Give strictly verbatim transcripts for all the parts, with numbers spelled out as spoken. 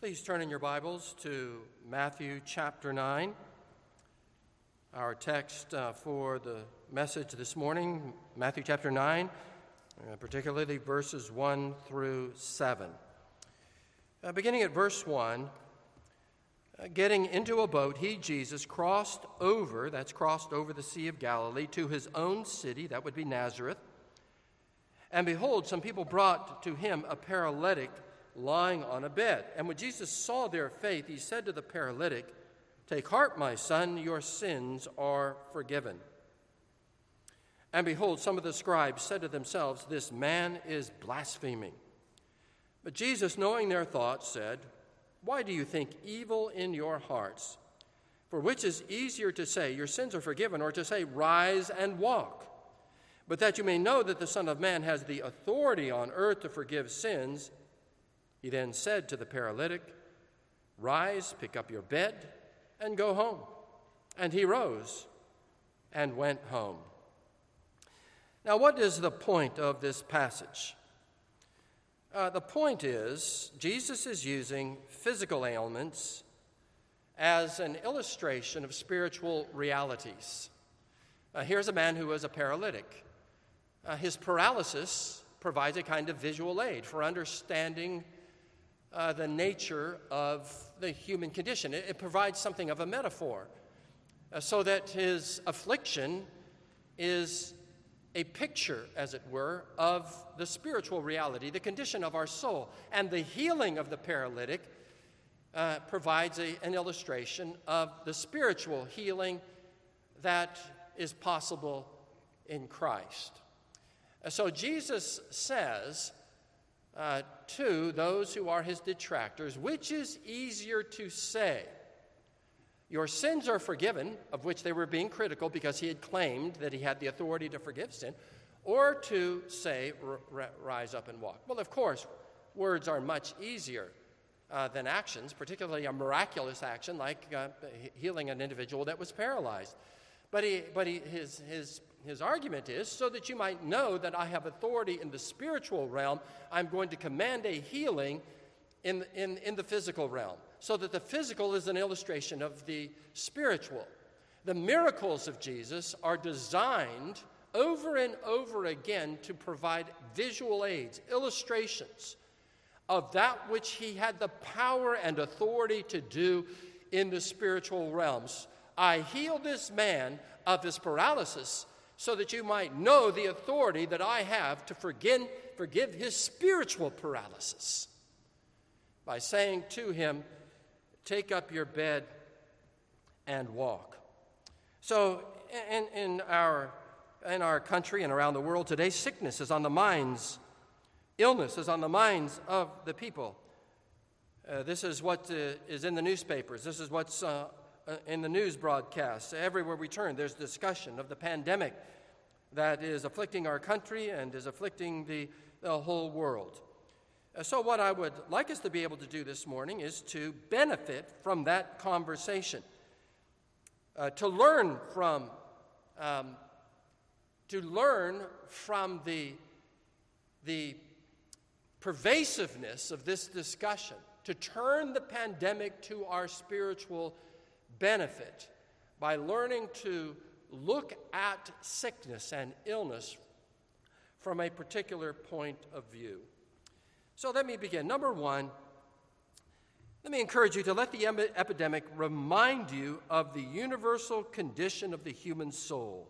Please turn in your Bibles to Matthew chapter nine. Our text uh, for the message this morning, Matthew chapter nine, uh, particularly verses one through seven. Uh, beginning at verse one, uh, getting into a boat, he, Jesus, crossed over, that's crossed over the Sea of Galilee, to his own city, that would be Nazareth. And behold, some people brought to him a paralytic lying on a bed. And when Jesus saw their faith, he said to the paralytic, "Take heart, my son, your sins are forgiven." And behold, some of the scribes said to themselves, "This man is blaspheming." But Jesus, knowing their thoughts, said, "Why do you think evil in your hearts? For which is easier to say, 'Your sins are forgiven,' or to say, 'Rise and walk'? But that you may know that the Son of Man has the authority on earth to forgive sins," he then said to the paralytic, "Rise, pick up your bed, and go home." And he rose and went home. Now, what is the point of this passage? Uh, the point is, Jesus is using physical ailments as an illustration of spiritual realities. Uh, here's a man who is a paralytic. Uh, his paralysis provides a kind of visual aid for understanding Uh, the nature of the human condition. It, it provides something of a metaphor, uh, so that his affliction is a picture, as it were, of the spiritual reality, the condition of our soul. And the healing of the paralytic uh, provides a, an illustration of the spiritual healing that is possible in Christ. Uh, so Jesus says, Uh, to those who are his detractors, which is easier to say, "Your sins are forgiven," of which they were being critical because he had claimed that he had the authority to forgive sin, or to say, r- "Rise up and walk"? Well, of course, words are much easier uh, than actions, particularly a miraculous action like uh, healing an individual that was paralyzed. But he, but he, his, his, his argument is, so that you might know that I have authority in the spiritual realm, I'm going to command a healing in, in, in the physical realm, so that the physical is an illustration of the spiritual. The miracles of Jesus are designed over and over again to provide visual aids, illustrations of that which he had the power and authority to do in the spiritual realms. I healed this man of his paralysis so that you might know the authority that I have to forgive, forgive his spiritual paralysis, by saying to him, "Take up your bed and walk." So in, in, our, in our country and around the world today, sickness is on the minds, illness is on the minds of the people. Uh, this is what uh, is in the newspapers. This is what's uh, in the news broadcasts. Everywhere we turn, there's discussion of the pandemic that is afflicting our country and is afflicting the, the whole world. Uh, so what I would like us to be able to do this morning is to benefit from that conversation, uh, to learn from, um, to learn from the, the pervasiveness of this discussion, to turn the pandemic to our spiritual benefit by learning to look at sickness and illness from a particular point of view. So let me begin. Number one, let me encourage you to let the em- epidemic remind you of the universal condition of the human soul.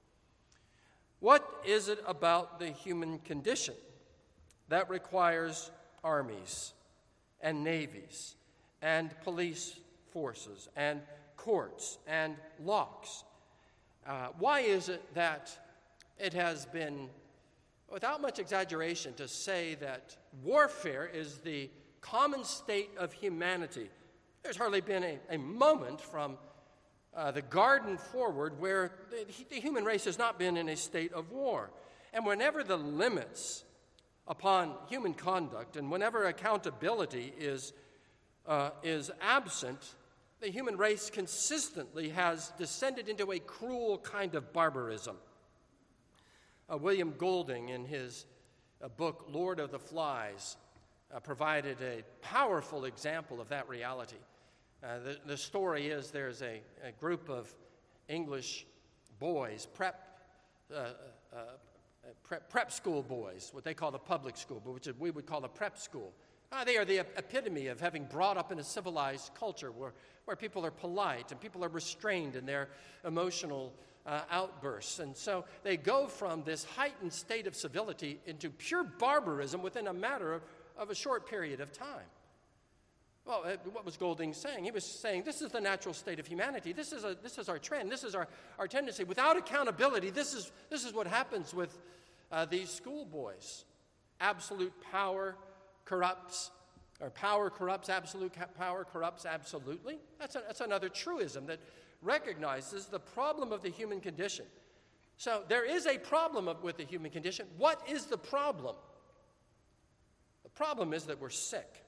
What is it about the human condition that requires armies and navies and police forces and courts and locks? Uh, why is it that it has been, without much exaggeration, to say that warfare is the common state of humanity? There's hardly been a, a moment from uh, the garden forward where the, the human race has not been in a state of war. And whenever the limits upon human conduct and whenever accountability is uh, is absent, the human race consistently has descended into a cruel kind of barbarism. Uh, William Golding, in his uh, book Lord of the Flies, uh, provided a powerful example of that reality. Uh, the, the story is there's a, a group of English boys, prep, uh, uh, prep, prep school boys, what they call the public school, but which we would call the prep school. Uh, they are the epitome of having brought up in a civilized culture where, where people are polite and people are restrained in their emotional uh, outbursts. And so they go from this heightened state of civility into pure barbarism within a matter of, of a short period of time. Well, uh, what was Golding saying? He was saying this is the natural state of humanity. This is, a, this is our trend. This is our, our tendency. Without accountability, this is, this is what happens with uh, these schoolboys. Absolute power corrupts, or power corrupts, absolute power corrupts absolutely. That's, a, that's another truism that recognizes the problem of the human condition. So there is a problem of, with the human condition. What is the problem? The problem is that we're sick.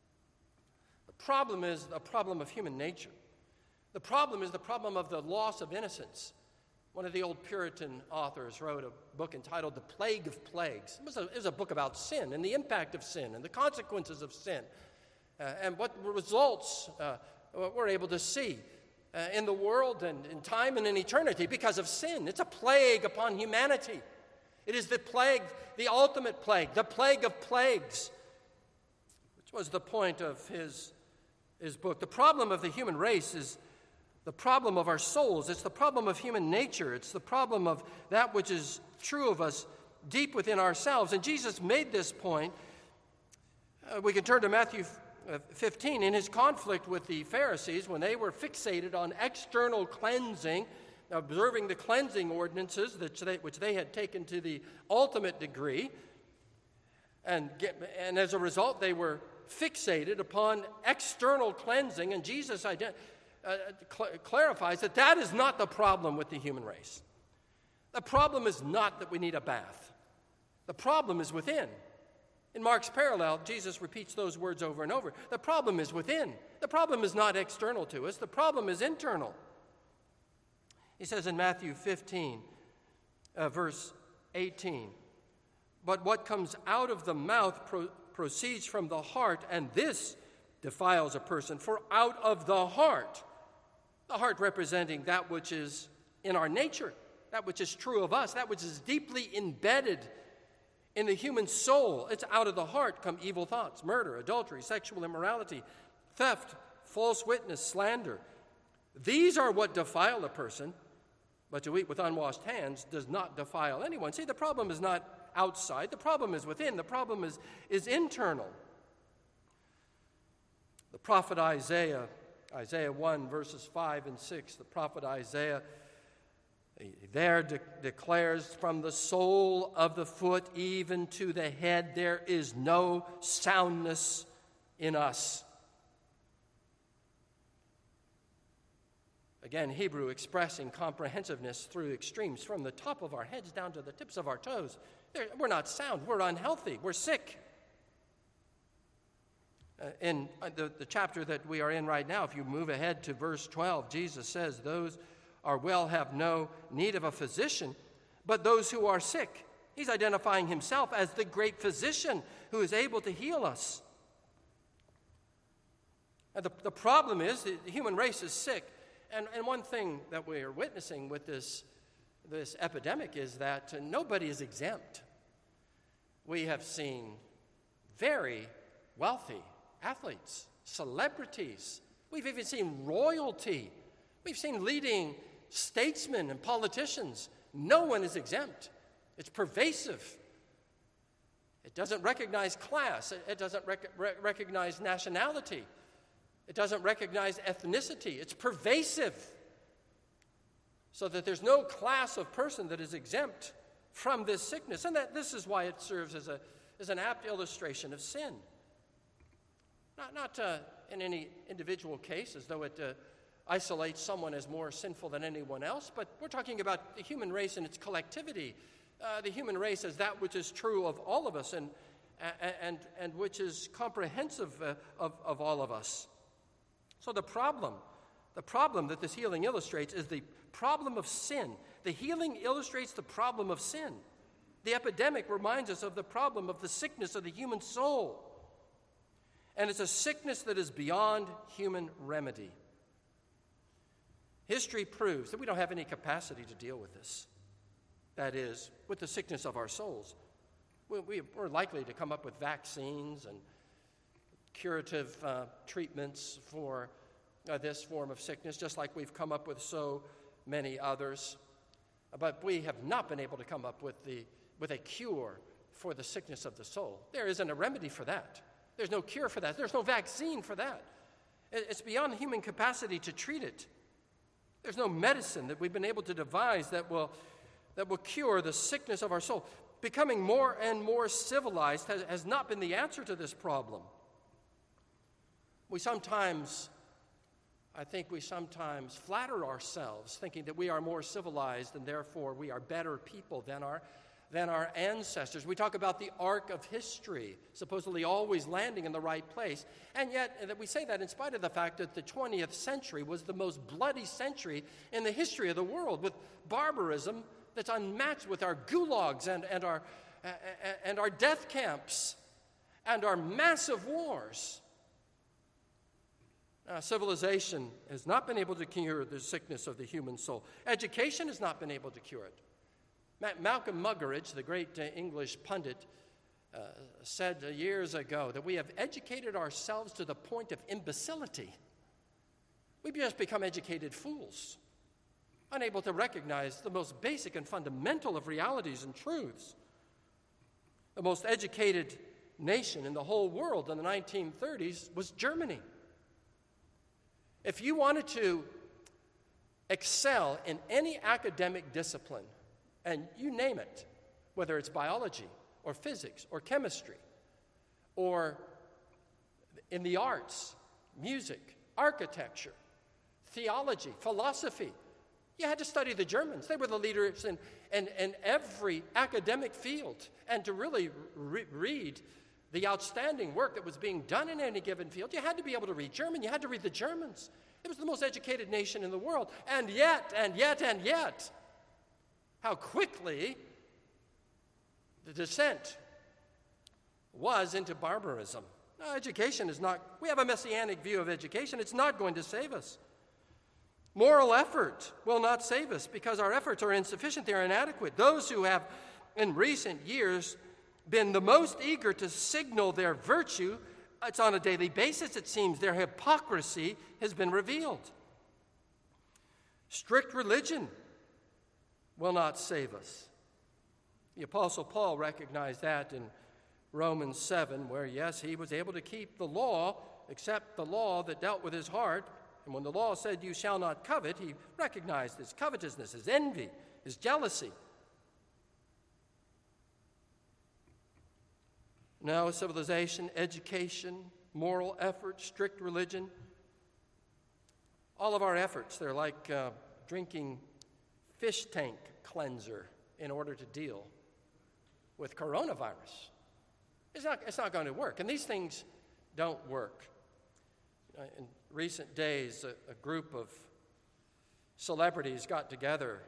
The problem is a problem of human nature. The problem is the problem of the loss of innocence. One of the old Puritan authors wrote a book entitled The Plague of Plagues. It was a, it was a book about sin and the impact of sin and the consequences of sin uh, and what results uh, we're able to see uh, in the world and in time and in eternity because of sin. It's a plague upon humanity. It is the plague, the ultimate plague, the plague of plagues, which was the point of his, his book. The problem of the human race is the problem of our souls. It's the problem of human nature. It's the problem of that which is true of us deep within ourselves. And Jesus made this point. Uh, we can turn to Matthew fifteen. In his conflict with the Pharisees, when they were fixated on external cleansing, observing the cleansing ordinances that they, which they had taken to the ultimate degree, and, get, and as a result, they were fixated upon external cleansing, and Jesus identified Uh, cl- clarifies that that is not the problem with the human race. The problem is not that we need a bath. The problem is within. In Mark's parallel, Jesus repeats those words over and over. The problem is within. The problem is not external to us. The problem is internal. He says in Matthew fifteen, uh, verse eighteen, "But what comes out of the mouth pro- proceeds from the heart, and this defiles a person. For out of the heart," the heart representing that which is in our nature, that which is true of us, that which is deeply embedded in the human soul. It's out of the heart come evil thoughts, murder, adultery, sexual immorality, theft, false witness, slander. These are what defile a person, but to eat with unwashed hands does not defile anyone. See, the problem is not outside. The problem is within. The problem is, is internal. The prophet Isaiah, Isaiah one, verses five and six, the prophet Isaiah there de- declares, "From the sole of the foot even to the head, there is no soundness in us." Again, Hebrew expressing comprehensiveness through extremes, from the top of our heads down to the tips of our toes. There, we're not sound, we're unhealthy, we're sick. Uh, in the, the chapter that we are in right now, if you move ahead to verse twelve, Jesus says, "Those are well have no need of a physician, but those who are sick." He's identifying himself as the great physician who is able to heal us. And the, the problem is the human race is sick. And, and one thing that we are witnessing with this, this epidemic is that uh, nobody is exempt. We have seen very wealthy athletes, celebrities. We've even seen royalty. We've seen leading statesmen and politicians. No one is exempt. It's pervasive. It doesn't recognize class. It, it doesn't rec- re- recognize nationality. It doesn't recognize ethnicity. It's pervasive. So that there's no class of person that is exempt from this sickness. And that this is why it serves as, a, as an apt illustration of sin. Not, not uh, in any individual case, as though it uh, isolates someone as more sinful than anyone else, but we're talking about the human race in its collectivity, uh, the human race as that which is true of all of us and, and, and which is comprehensive uh, of, of all of us. So the problem, the problem that this healing illustrates is the problem of sin. The healing illustrates the problem of sin. The epidemic reminds us of the problem of the sickness of the human soul. and it's a sickness that is beyond human remedy. History proves that we don't have any capacity to deal with this. That is, with the sickness of our souls. We, we're likely to come up with vaccines and curative uh, treatments for uh, this form of sickness, just like we've come up with so many others. But we have not been able to come up with the with a cure for the sickness of the soul. There isn't a remedy for that. There's no cure for that. There's no vaccine for that. It's beyond human capacity to treat it. There's no medicine that we've been able to devise that will, that will cure the sickness of our soul. Becoming more and more civilized has, has not been the answer to this problem. We sometimes, I think we sometimes flatter ourselves thinking that we are more civilized and therefore we are better people than our than our ancestors. We talk about the arc of history, supposedly always landing in the right place. And yet, that we say that in spite of the fact that the twentieth century was the most bloody century in the history of the world, with barbarism that's unmatched, with our gulags and, and, our, uh, and our death camps and our massive wars. Uh, civilization has not been able to cure the sickness of the human soul. Education has not been able to cure it. Malcolm Muggeridge, the great uh, English pundit, uh, said uh, years ago that we have educated ourselves to the point of imbecility. We've just become educated fools, unable to recognize the most basic and fundamental of realities and truths. The most educated nation in the whole world in the nineteen thirties was Germany. If you wanted to excel in any academic discipline, and you name it, whether it's biology or physics or chemistry or in the arts, music, architecture, theology, philosophy, you had to study the Germans. They were the leaders in, in, in every academic field. And to really re- read the outstanding work that was being done in any given field, you had to be able to read German. You had to read the Germans. It was the most educated nation in the world. And yet, and yet, and yet, how quickly the descent was into barbarism. No, education is not, we have a messianic view of education. It's not going to save us. Moral effort will not save us because our efforts are insufficient, they're inadequate. Those who have, in recent years, been the most eager to signal their virtue, it's on a daily basis, it seems, their hypocrisy has been revealed. Strict religion will not save us. The Apostle Paul recognized that in Romans seven, where, yes, he was able to keep the law, except the law that dealt with his heart. And when the law said, you shall not covet, he recognized his covetousness, his envy, his jealousy. Now, civilization, education, moral effort, strict religion, all of our efforts, they're like uh, drinking fish tank cleanser in order to deal with coronavirus. It's not, it's not going to work. And these things don't work. In recent days, a, a group of celebrities got together,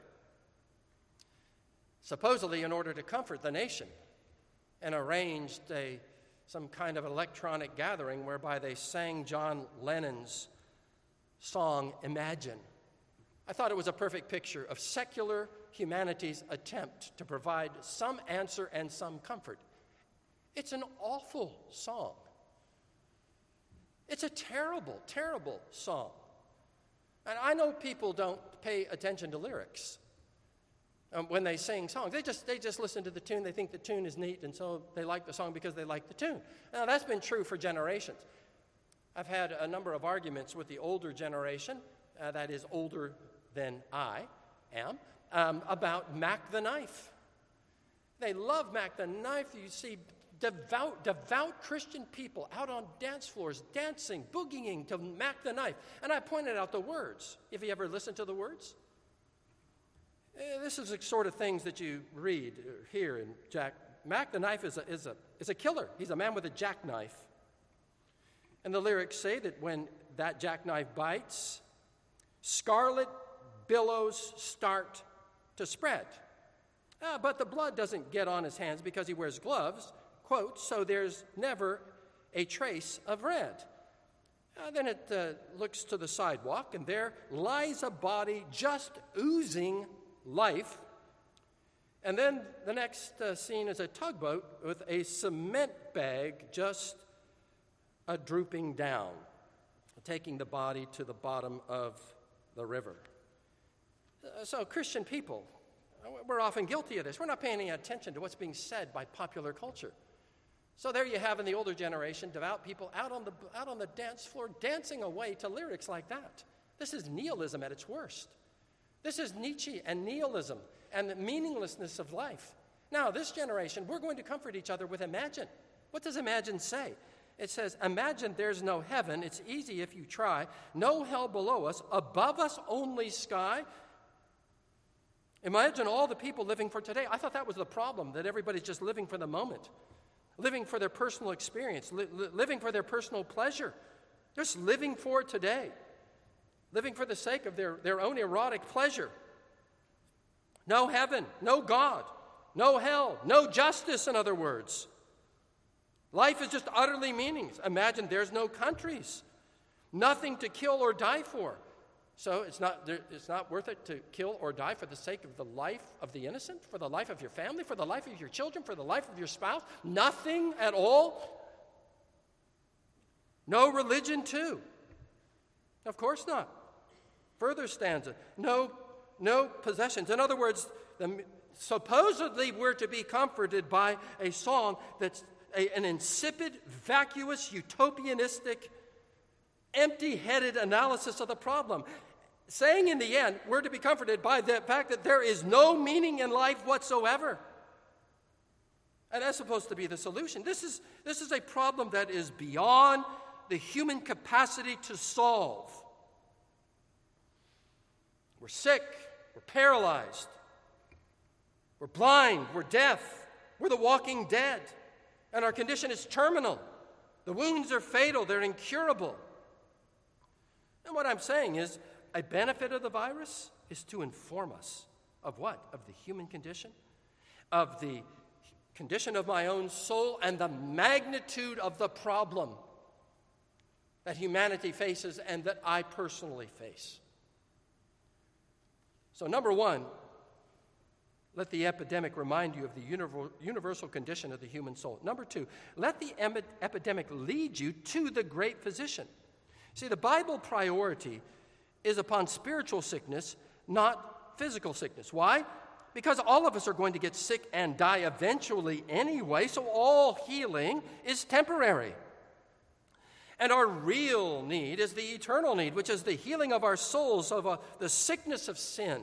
supposedly in order to comfort the nation, and arranged a, some kind of electronic gathering whereby they sang John Lennon's song, Imagine. I thought it was a perfect picture of secular humanity's attempt to provide some answer and some comfort. It's an awful song. It's a terrible, terrible song. And I know people don't pay attention to lyrics um, when they sing songs. They just, they just listen to the tune. They think the tune is neat, and so they like the song because they like the tune. Now, that's been true for generations. I've had a number of arguments with the older generation, uh, that is older than I am, um, about Mac the Knife. They love Mac the Knife. You see devout, devout Christian people out on dance floors dancing, boogieing to Mac the Knife. And I pointed out the words. Have you ever listened to the words? Uh, this is the sort of things that you read or hear in Jack. Mac the Knife is a, is, a, is a killer. He's a man with a jackknife. And the lyrics say that when that jackknife bites, scarlet billows start to spread. Uh, but the blood doesn't get on his hands because he wears gloves, quote, so there's never a trace of red. Uh, then it uh, looks to the sidewalk, and there lies a body just oozing life. And then the next uh, scene is a tugboat with a cement bag just uh, drooping down, taking the body to the bottom of the river. Uh, so Christian people, we're often guilty of this. We're not paying any attention to what's being said by popular culture. So there you have in the older generation, devout people out on the out on the dance floor dancing away to lyrics like that. This is nihilism at its worst. This is Nietzsche and nihilism and the meaninglessness of life. Now, this generation, we're going to comfort each other with Imagine. What does Imagine say? It says, imagine there's no heaven. It's easy if you try. No hell below us. Above us, only sky. Imagine all the people living for today. I thought that was the problem, that everybody's just living for the moment, living for their personal experience, li- li- living for their personal pleasure, just living for today, living for the sake of their, their own erotic pleasure. No heaven, no God, no hell, no justice, in other words. Life is just utterly meaningless. Imagine there's no countries, nothing to kill or die for. So it's not, it's not worth it to kill or die for the sake of the life of the innocent, for the life of your family, for the life of your children, for the life of your spouse? Nothing at all? No religion too? Of course not. Further stanza, no, no possessions. In other words, the, supposedly we're to be comforted by a song that's a, an insipid, vacuous, utopianistic, empty-headed analysis of the problem, saying in the end, we're to be comforted by the fact that there is no meaning in life whatsoever. And that's supposed to be the solution. This is, this is a problem that is beyond the human capacity to solve. We're sick, we're paralyzed, we're blind, we're deaf, we're the walking dead, and our condition is terminal. The wounds are fatal, they're incurable. And what I'm saying is, a benefit of the virus is to inform us of what? Of the human condition, of the condition of my own soul, and the magnitude of the problem that humanity faces and that I personally face. So, number one, let the epidemic remind you of the universal condition of the human soul. Number two, let the em- epidemic lead you to the great physician. See, the Bible priority is upon spiritual sickness, not physical sickness. Why? Because all of us are going to get sick and die eventually anyway, so all healing is temporary. And our real need is the eternal need, which is the healing of our souls, of uh, the sickness of sin.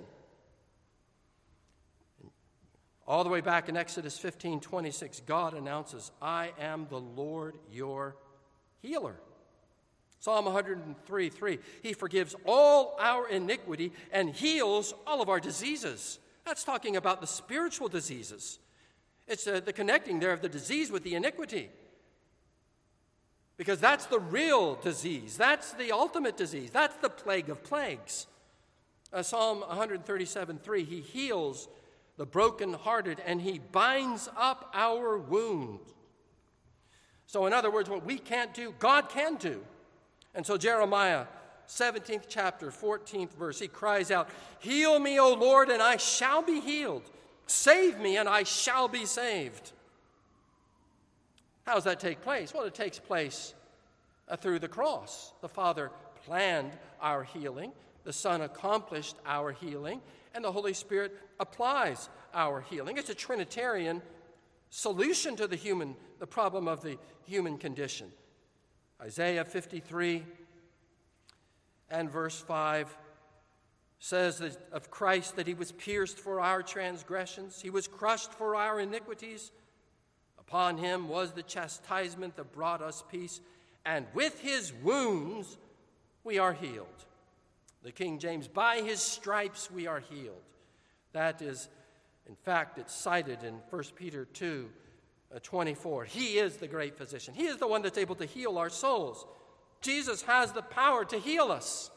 All the way back in Exodus fifteen twenty-six, God announces, I am the Lord your healer. Psalm one hundred three three, He forgives all our iniquity and heals all of our diseases. That's talking about the spiritual diseases. It's uh, the connecting there of the disease with the iniquity. Because that's the real disease. That's the ultimate disease. That's the plague of plagues. Uh, Psalm one thirty-seven three, He heals the brokenhearted and He binds up our wounds. So in other words, what we can't do, God can do. And so Jeremiah, seventeenth chapter, fourteenth verse, he cries out, Heal me, O Lord, and I shall be healed. Save me, and I shall be saved. How does that take place? Well, it takes place uh, through the cross. The Father planned our healing. The Son accomplished our healing. And the Holy Spirit applies our healing. It's a Trinitarian solution to the human, the problem of the human condition. Isaiah fifty-three and verse five says that of Christ that He was pierced for our transgressions, He was crushed for our iniquities. Upon Him was the chastisement that brought us peace, and with His wounds we are healed. The King James, by His stripes we are healed. That is, in fact, it's cited in First Peter two twenty-four. He is the great physician. He is the one that's able to heal our souls. Jesus has the power to heal us.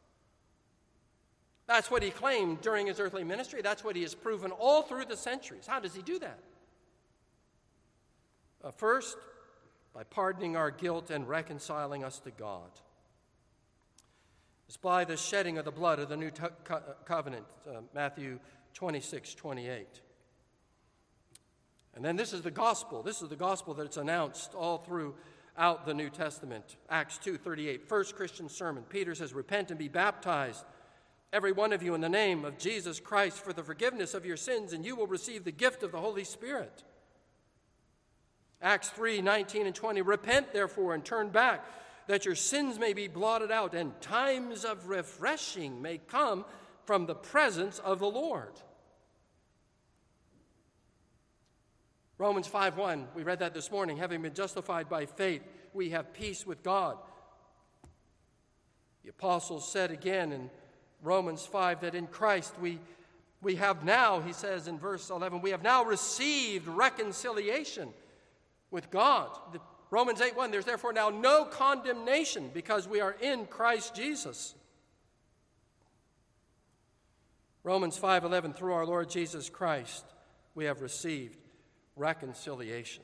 That's what He claimed during His earthly ministry. That's what He has proven all through the centuries. How does He do that? Uh, first, by pardoning our guilt and reconciling us to God. It's by the shedding of the blood of the new co- co- covenant, uh, Matthew twenty-six, twenty-eight. And then this is the gospel. This is the gospel that's announced all throughout the New Testament. Acts two thirty-eight, first Christian sermon. Peter says, "Repent and be baptized, every one of you, in the name of Jesus Christ for the forgiveness of your sins, and you will receive the gift of the Holy Spirit." Acts three nineteen and twenty, "Repent, therefore, and turn back, that your sins may be blotted out, and times of refreshing may come from the presence of the Lord." Romans five one, we read that this morning. "Having been justified by faith, we have peace with God." The apostles said again in Romans five that in Christ we, we have now, he says in verse eleven, we have now received reconciliation with God. The, Romans eight one, "There's therefore now no condemnation because we are in Christ Jesus." Romans five eleven, "Through our Lord Jesus Christ we have received reconciliation."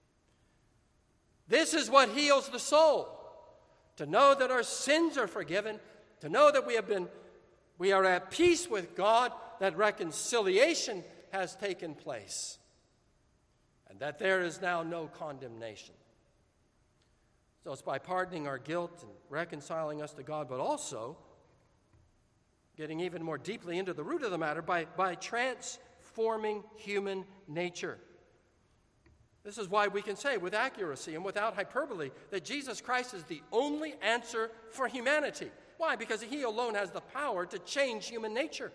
This is what heals the soul, to know that our sins are forgiven, to know that we have been we are at peace with God, that reconciliation has taken place, and that there is now no condemnation. So it's by pardoning our guilt and reconciling us to God, but also getting even more deeply into the root of the matter by, by transforming human nature. This is why we can say with accuracy and without hyperbole that Jesus Christ is the only answer for humanity. Why? Because he alone has the power to change human nature.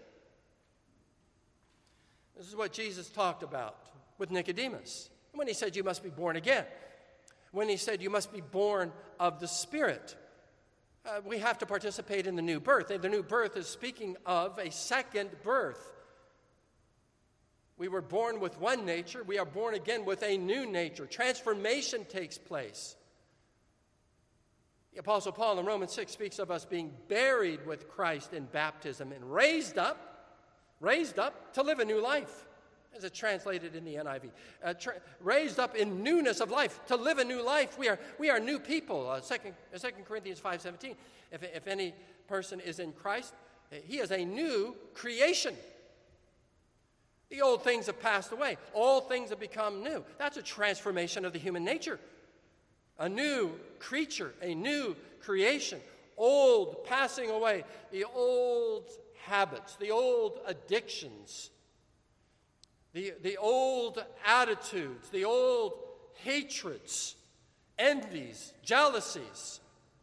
This is what Jesus talked about with Nicodemus when he said, "You must be born again." When he said, "You must be born of the Spirit." Uh, we have to participate in the new birth. And the new birth is speaking of a second birth. We were born with one nature. We are born again with a new nature. Transformation takes place. The Apostle Paul in Romans six speaks of us being buried with Christ in baptism and raised up, raised up to live a new life, as it's translated in the N I V. Uh, tra- raised up in newness of life, to live a new life. We are we are new people. Uh, Second Corinthians five seventeen. If, if any person is in Christ, he is a new creation. The old things have passed away. All things have become new. That's a transformation of the human nature. A new creature, a new creation. Old passing away. The old habits, the old addictions, the, the old attitudes, the old hatreds, envies, jealousies,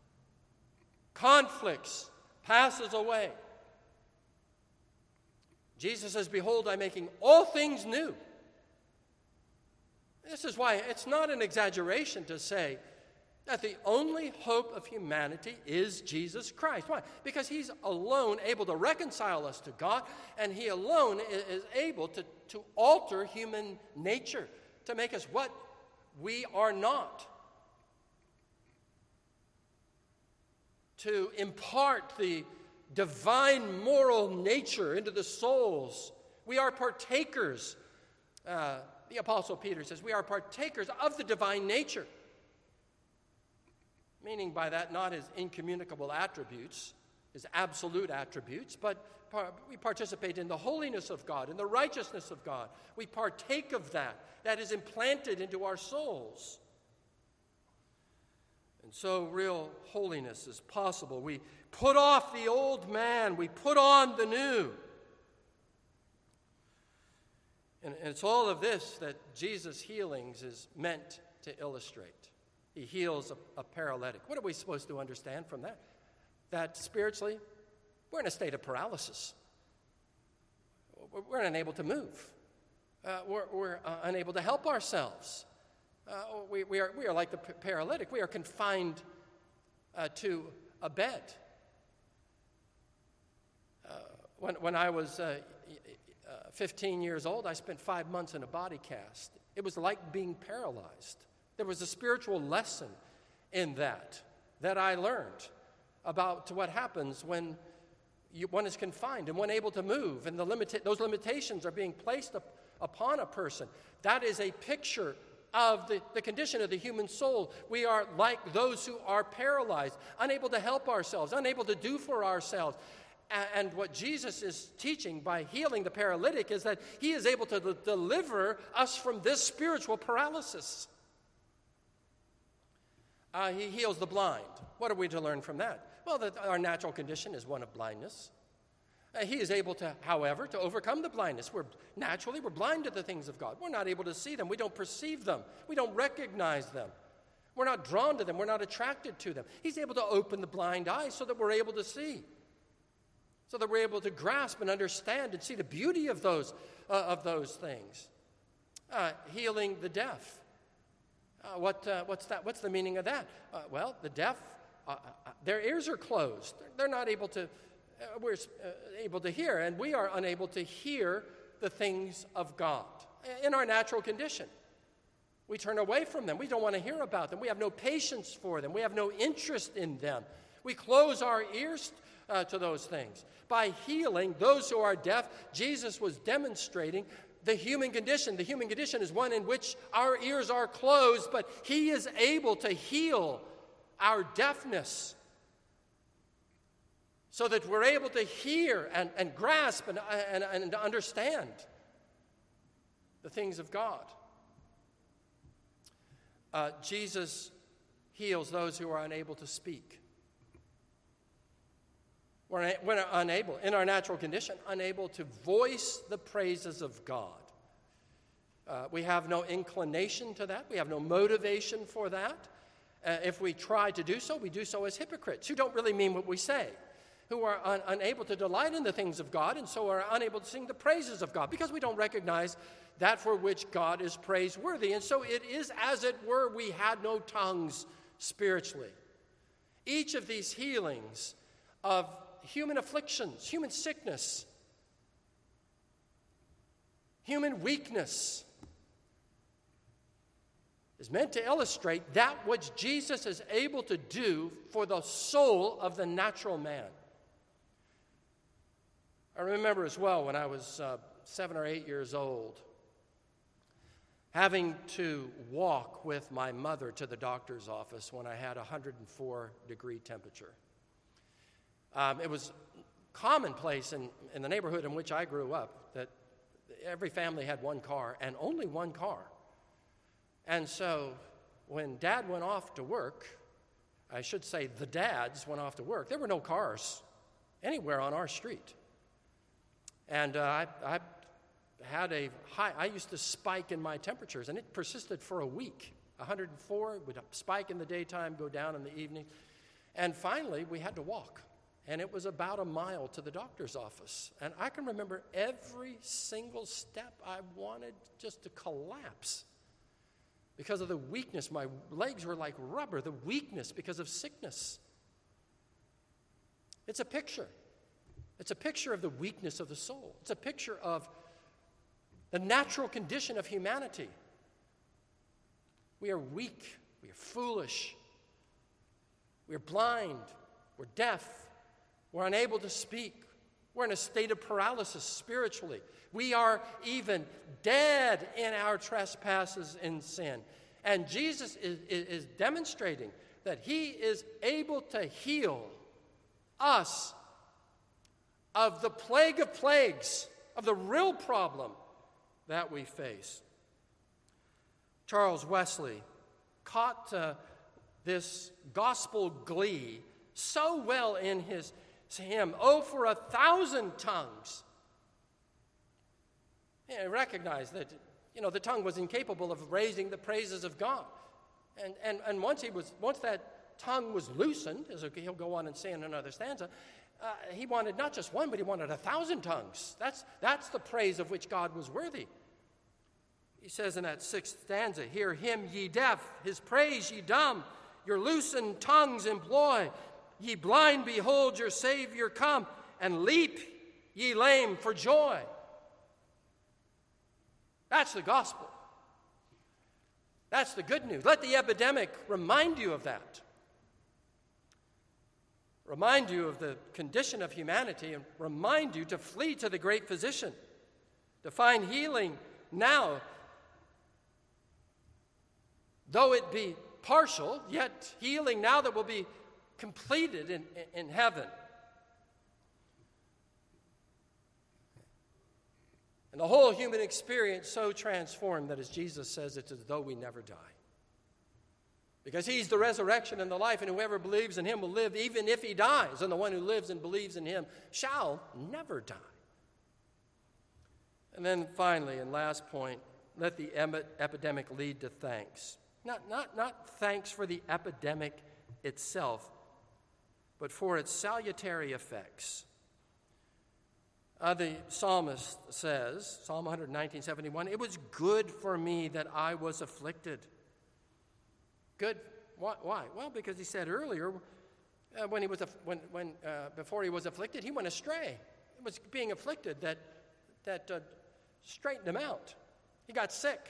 conflicts passes away. Jesus says, "Behold, I'm making all things new." This is why it's not an exaggeration to say that the only hope of humanity is Jesus Christ. Why? Because he's alone able to reconcile us to God, and he alone is able to, to alter human nature, to make us what we are not, to impart the divine moral nature into the souls. We are partakers. Uh, the Apostle Peter says we are partakers of the divine nature. Meaning by that not his incommunicable attributes, his absolute attributes, but par- we participate in the holiness of God, in the righteousness of God. We partake of that. That is implanted into our souls. And so real holiness is possible. We put off the old man. We put on the new. And it's all of this that Jesus' healings is meant to illustrate. He heals a, a paralytic. What are we supposed to understand from that? That spiritually, we're in a state of paralysis. We're, we're unable to move. Uh, we're we're uh, unable to help ourselves. Uh, we, we, are, we are like the p- paralytic. We are confined uh, to a bed. Uh, when, when I was uh, uh, fifteen years old, I spent five months in a body cast. It was like being paralyzed. There was a spiritual lesson in that that I learned about what happens when you, one is confined and one able to move, and the limita- those limitations are being placed up, upon a person. That is a picture of the, the condition of the human soul. We are like those who are paralyzed, unable to help ourselves, unable to do for ourselves. And what Jesus is teaching by healing the paralytic is that he is able to deliver us from this spiritual paralysis. Uh, he heals the blind. What are we to learn from that? Well, that our natural condition is one of blindness. Uh, he is able to, however, to overcome the blindness. We're naturally, we're blind to the things of God. We're not able to see them. We don't perceive them. We don't recognize them. We're not drawn to them. We're not attracted to them. He's able to open the blind eyes so that we're able to see, so that we're able to grasp and understand and see the beauty of those, uh, of those things. Uh, healing the deaf. Uh, what, uh, what's that? What's the meaning of that? Uh, well, the deaf, uh, uh, their ears are closed. They're not able to, uh, we're uh, able to hear, and we are unable to hear the things of God in our natural condition. We turn away from them. We don't want to hear about them. We have no patience for them. We have no interest in them. We close our ears uh, to those things. By healing those who are deaf, Jesus was demonstrating the human condition. The human condition is one in which our ears are closed, but he is able to heal our deafness so that we're able to hear and, and grasp and, and, and understand the things of God. Uh, Jesus heals those who are unable to speak. We're, we're unable, in our natural condition, unable to voice the praises of God. Uh, we have no inclination to that. We have no motivation for that. Uh, if we try to do so, we do so as hypocrites who don't really mean what we say, who are un- unable to delight in the things of God and so are unable to sing the praises of God because we don't recognize that for which God is praiseworthy. And so it is as it were we had no tongues spiritually. Each of these healings of human afflictions, human sickness, human weakness, is meant to illustrate that which Jesus is able to do for the soul of the natural man. I remember as well when I was uh, seven or eight years old, having to walk with my mother to the doctor's office when I had a one hundred four degree temperature. Um, it was commonplace in, in the neighborhood in which I grew up that every family had one car and only one car. And so when Dad went off to work, I should say the dads went off to work, there were no cars anywhere on our street. And uh, I, I had a high, I used to spike in my temperatures, and it persisted for a week. one hundred four would spike in the daytime, go down in the evening. And finally, we had to walk. And it was about a mile to the doctor's office. And I can remember every single step I wanted just to collapse because of the weakness. My legs were like rubber, the weakness because of sickness. It's a picture. It's a picture of the weakness of the soul. It's a picture of the natural condition of humanity. We are weak. We are foolish. We are blind. We're deaf. We're unable to speak. We're in a state of paralysis spiritually. We are even dead in our trespasses and sin. And Jesus is, is, is demonstrating that he is able to heal us of the plague of plagues, of the real problem that we face. Charles Wesley caught uh, this gospel glee so well in his hymn, "Oh, for a thousand tongues." He recognized that, you know, the tongue was incapable of raising the praises of God. And, and, and once, he was, once that tongue was loosened, as he'll go on and say in another stanza, uh, he wanted not just one, but he wanted a thousand tongues. That's, that's the praise of which God was worthy. He says in that sixth stanza, "Hear him, ye deaf, his praise, ye dumb, your loosened tongues employ. Ye blind, behold your Savior come, and leap, ye lame, for joy." That's the gospel. That's the good news. Let the epidemic remind you of that. Remind you of the condition of humanity and remind you to flee to the great physician, to find healing now though it be partial, yet healing now that will be completed in, in heaven. And the whole human experience so transformed that, as Jesus says, it's as though we never die. Because he's the resurrection and the life, and whoever believes in him will live even if he dies. And the one who lives and believes in him shall never die. And then finally, and last point, let the epidemic lead to thanks. Not, not, not thanks for the epidemic itself, but for its salutary effects. Uh, the psalmist says, Psalm one nineteen, seventy-one, it was good for me that I was afflicted. Good. Why? Why? Well, because he said earlier, uh, when he was when when uh, before he was afflicted, he went astray. It was being afflicted that that uh, straightened him out. He got sick.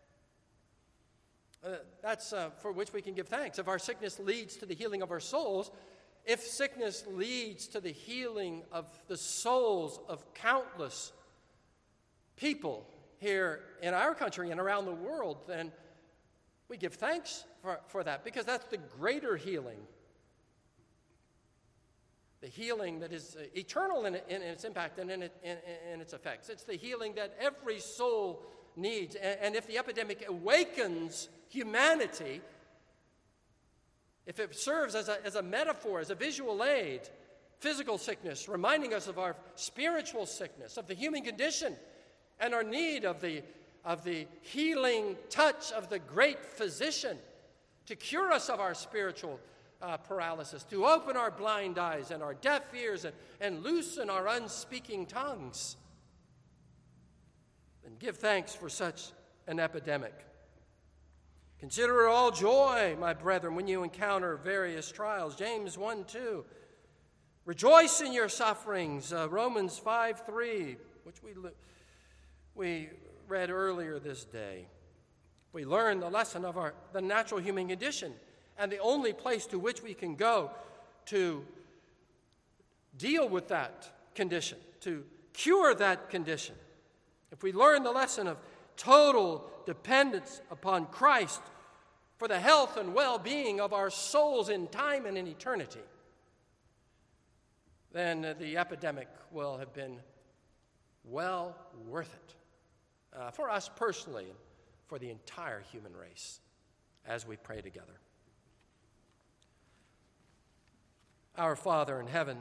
Uh, that's uh, for which we can give thanks. If our sickness leads to the healing of our souls, if sickness leads to the healing of the souls of countless people here in our country and around the world, then we give thanks for, for that, because that's the greater healing. The healing that is eternal in, in its impact and in, it, in, in its effects. It's the healing that every soul needs. And, and if the epidemic awakens humanity, if it serves as a, as a metaphor, as a visual aid, physical sickness, reminding us of our spiritual sickness, of the human condition, and our need of the, of the healing touch of the great physician to cure us of our spiritual uh, paralysis, to open our blind eyes and our deaf ears and, and loosen our unspeaking tongues. And give thanks for such an epidemic. Consider it all joy, my brethren, when you encounter various trials. James one two. Rejoice in your sufferings. Uh, Romans five three, which we, we read earlier this day. We learn the lesson of our the natural human condition, and the only place to which we can go to deal with that condition, to cure that condition. If we learn the lesson of total dependence upon Christ for the health and well-being of our souls in time and in eternity, then the epidemic will have been well worth it uh, for us personally and for the entire human race as we pray together. Our Father in heaven,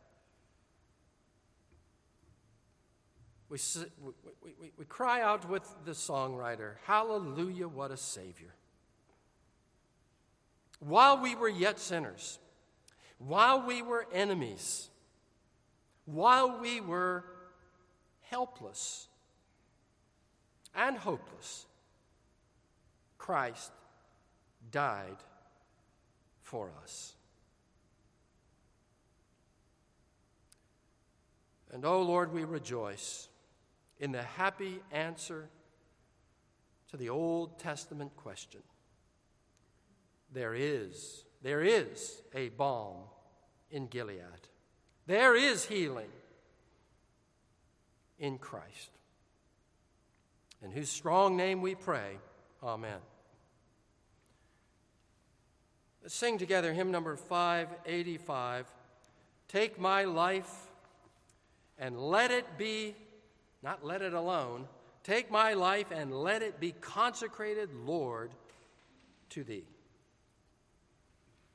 We, we, we, we cry out with the songwriter, hallelujah, what a Savior. While we were yet sinners, while we were enemies, while we were helpless and hopeless, Christ died for us. And, oh Lord, we rejoice in the happy answer to the Old Testament question. There is, there is a balm in Gilead. There is healing in Christ. In whose strong name we pray, amen. Let's sing together hymn number five eighty-five, Take My Life and Let It Be, not let it alone, take my life and let it be consecrated, Lord, to Thee.